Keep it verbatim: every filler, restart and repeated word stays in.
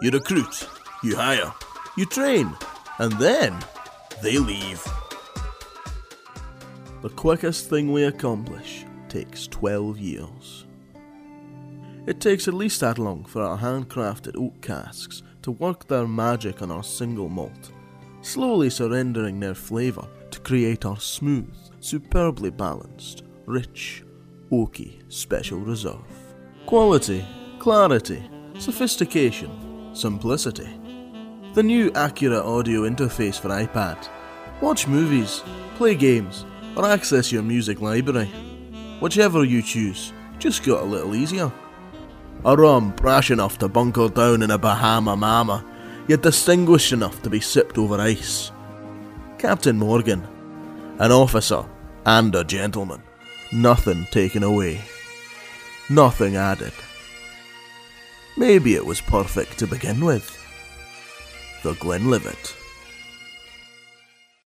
You recruit, you hire, you train, and then they leave. The quickest thing we accomplish takes twelve years. It takes at least that long for our handcrafted oak casks to work their magic on our single malt, slowly surrendering their flavour to create our smooth, superbly balanced, rich, oaky special reserve. Quality, clarity, sophistication, simplicity. The new accurate audio interface for iPad. Watch movies, play games, or access your music library. Whichever you choose, just got a little easier. A rum brash enough to bunker down in a Bahama Mama, yet distinguished enough to be sipped over ice. Captain Morgan, an officer and a gentleman. Nothing taken away. Nothing added. Maybe it was perfect to begin with. The Glenlivet.